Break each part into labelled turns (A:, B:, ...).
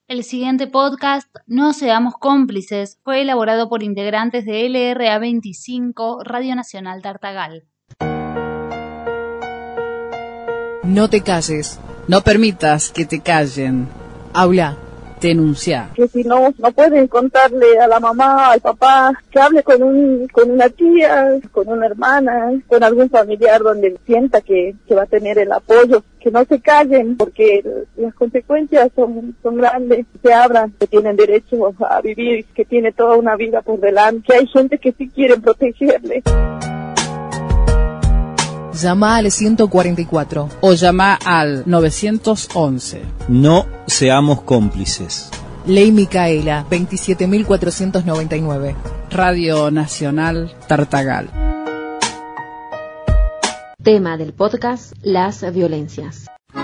A: El siguiente podcast, No Seamos Cómplices, fue elaborado por integrantes de LRA 25, Radio Nacional Tartagal.
B: No te calles, no permitas que te callen. Habla, denuncia.
C: Que si no pueden contarle a la mamá, al papá, que hable con una tía, con una hermana, con algún familiar donde sienta que va a tener el apoyo. Que no se callen, porque las consecuencias son grandes. Se abran, que tienen derecho a vivir, que tiene toda una vida por delante, que hay gente que sí quiere protegerle.
B: Llama al 144
D: o llama al 911.
E: No seamos cómplices.
B: Ley Micaela 27.499.
D: Radio Nacional Tartagal.
F: Tema del podcast: las violencias.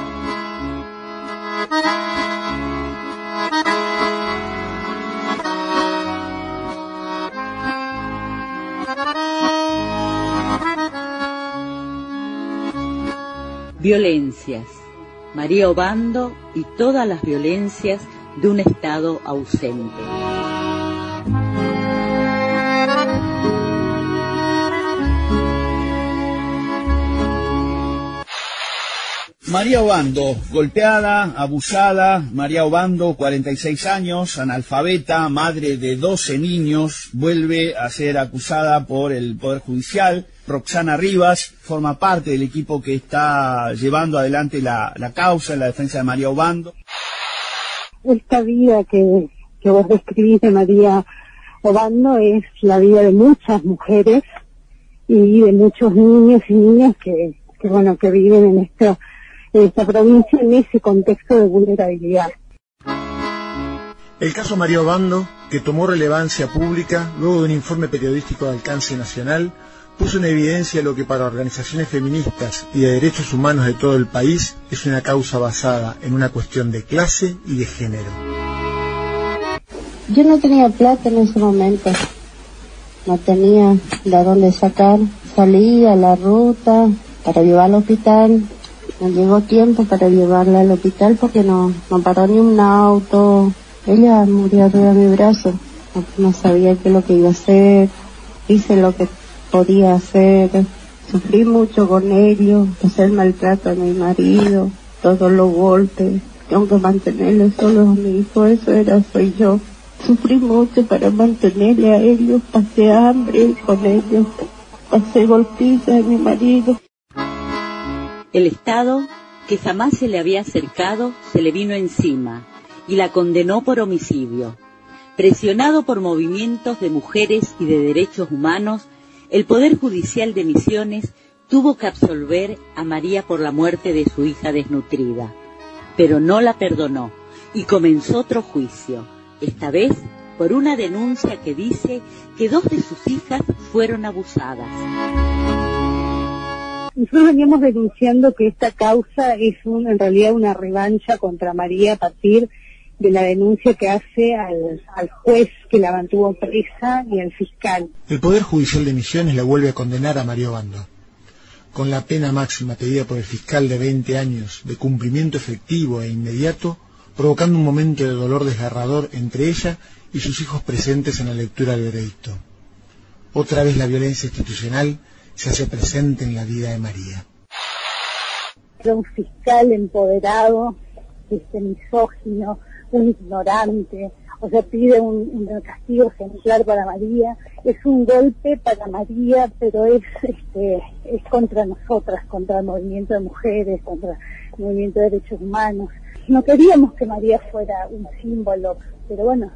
G: Violencias. María Obando y todas las violencias de un Estado ausente.
H: María Obando, golpeada, abusada. María Obando, 46 años, analfabeta, madre de 12 niños, vuelve a ser acusada por el Poder Judicial. Roxana Rivas forma parte del equipo que está llevando adelante la causa en la defensa de María Obando.
C: Esta vida que vos describís de María Obando es la vida de muchas mujeres y de muchos niños y niñas que viven en esta provincia en ese contexto de vulnerabilidad.
I: El caso María Obando, que tomó relevancia pública luego de un informe periodístico de alcance nacional, puso en evidencia lo que para organizaciones feministas y de derechos humanos de todo el país es una causa basada en una cuestión de clase y de género.
J: Yo no tenía plata en ese momento, no tenía de dónde sacar. Salí a la ruta para llevarla al hospital. No llegó tiempo para llevarla al hospital porque no paró ni un auto. Ella murió arriba de mi brazo. No sabía qué es lo que iba a hacer. Hice lo que podía hacer. Sufrí mucho con ellos. Pasé el maltrato a mi marido. Todos los golpes. Tengo que mantenerle solo a mi hijo. Soy yo. Sufrí mucho para mantenerle a ellos. Pasé hambre con ellos. Pasé golpizas a mi marido.
G: El Estado, que jamás se le había acercado, se le vino encima y la condenó por homicidio. Presionado por movimientos de mujeres y de derechos humanos, el Poder Judicial de Misiones tuvo que absolver a María por la muerte de su hija desnutrida, pero no la perdonó y comenzó otro juicio, esta vez por una denuncia que dice que 2 de sus hijas fueron abusadas.
C: Nosotros veníamos denunciando que esta causa es en realidad una revancha contra María a partir de la denuncia que hace al juez que la mantuvo presa y al fiscal.
I: El Poder Judicial de Misiones la vuelve a condenar a María Obando, con la pena máxima pedida por el fiscal de 20 años de cumplimiento efectivo e inmediato, provocando un momento de dolor desgarrador entre ella y sus hijos presentes en la lectura del veredicto. Otra vez la violencia institucional se hace presente en la vida de María.
C: Era un fiscal empoderado, misógino, un ignorante, pide un castigo ejemplar para María. Es un golpe para María, pero es contra nosotras, contra el movimiento de mujeres, contra el movimiento de derechos humanos. No queríamos que María fuera un símbolo, pero bueno.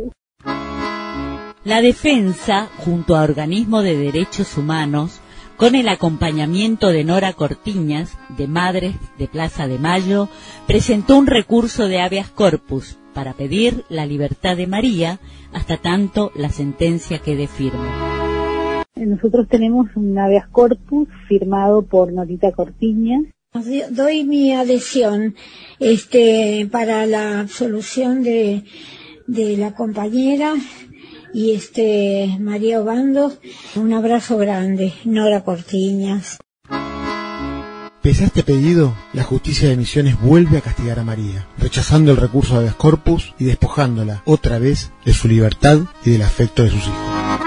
G: La defensa, junto a organismos de derechos humanos, con el acompañamiento de Nora Cortiñas, de Madres de Plaza de Mayo, presentó un recurso de habeas corpus para pedir la libertad de María hasta tanto la sentencia quede firme.
C: Nosotros tenemos un habeas corpus firmado por Norita Cortiñas.
K: Doy mi adhesión para la absolución de la compañera y María Obando. Un abrazo grande, Nora Cortiñas.
I: Pese a este pedido, la justicia de Misiones vuelve a castigar a María, rechazando el recurso de habeas corpus y despojándola otra vez de su libertad y del afecto de sus hijos.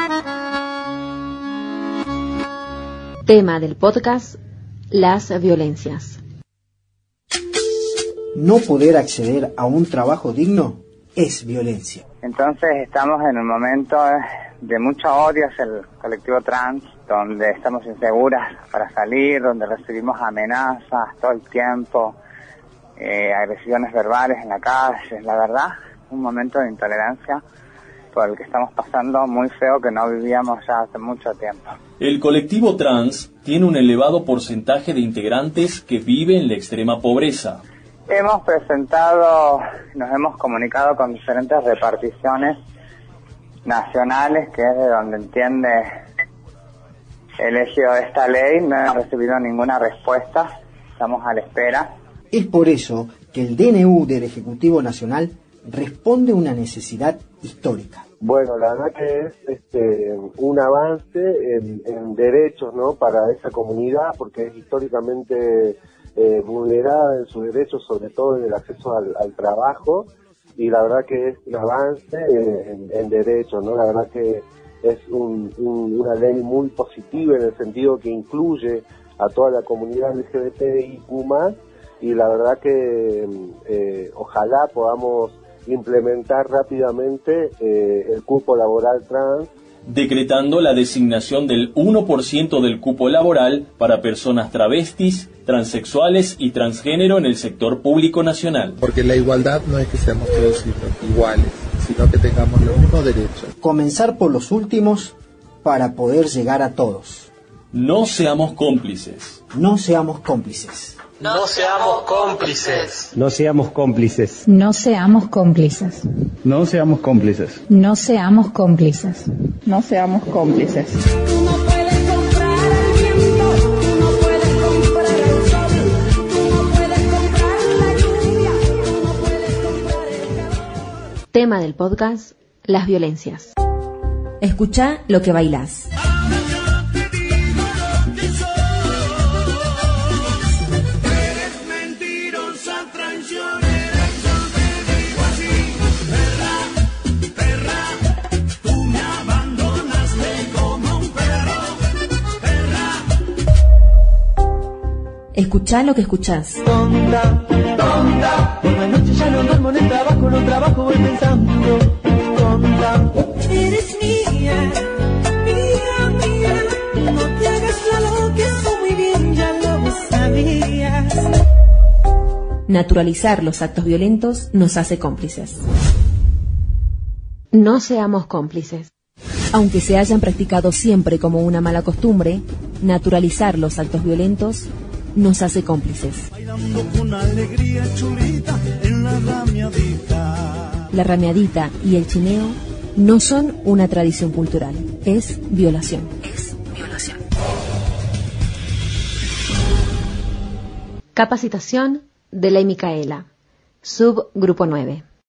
F: Tema del podcast: las violencias.
L: No poder acceder a un trabajo digno es violencia.
M: Entonces estamos en un momento de mucho odio hacia el colectivo trans, donde estamos inseguras para salir, donde recibimos amenazas todo el tiempo, agresiones verbales en la calle. La verdad, un momento de intolerancia por el que estamos pasando muy feo, que no vivíamos ya hace mucho tiempo.
N: El colectivo trans tiene un elevado porcentaje de integrantes que viven en la extrema pobreza.
M: Hemos nos hemos comunicado con diferentes reparticiones nacionales, que es de donde entiende el eje de esta ley. No hemos recibido ninguna respuesta, estamos a la espera.
L: Es por eso que el DNU del Ejecutivo Nacional responde a una necesidad histórica.
O: Bueno, la verdad que es un avance en derechos, ¿no?, para esa comunidad, porque es históricamente vulnerada en sus derechos, sobre todo en el acceso al trabajo, y la verdad que es un avance en derechos, ¿no? La verdad que es una ley muy positiva en el sentido que incluye a toda la comunidad LGBTIQ+, y la verdad que ojalá podamos implementar rápidamente el cupo laboral trans,
N: decretando la designación del 1% del cupo laboral para personas travestis, transexuales y transgénero en el sector público nacional.
P: Porque la igualdad no es que seamos todos iguales, sino que tengamos los mismos derechos.
L: Comenzar por los últimos para poder llegar a todos.
N: No seamos cómplices.
L: No seamos cómplices.
Q: No seamos cómplices.
E: No seamos cómplices.
R: No seamos cómplices.
E: No seamos cómplices.
R: No seamos cómplices.
S: No seamos cómplices.
T: Tú no puedes comprar el viento, tú no puedes comprar el sol, tú no puedes comprar la lluvia, tú no puedes comprar el calor.
F: Tema del podcast: las violencias.
U: Escuchá lo que bailás. Escuchá lo que escuchás.
T: Tonta, tonta, por la noche ya no duermo en el trabajo, no trabajo, voy pensando. Tonta, eres mía, mía, mía, no te hagas la loca, eso muy bien ya lo sabías.
U: Naturalizar los actos violentos nos hace cómplices.
F: No seamos cómplices.
U: Aunque se hayan practicado siempre como una mala costumbre, naturalizar los actos violentos nos hace cómplices. La rameadita y el chineo no son una tradición cultural, es violación.
F: Capacitación de Ley Micaela, subgrupo 9.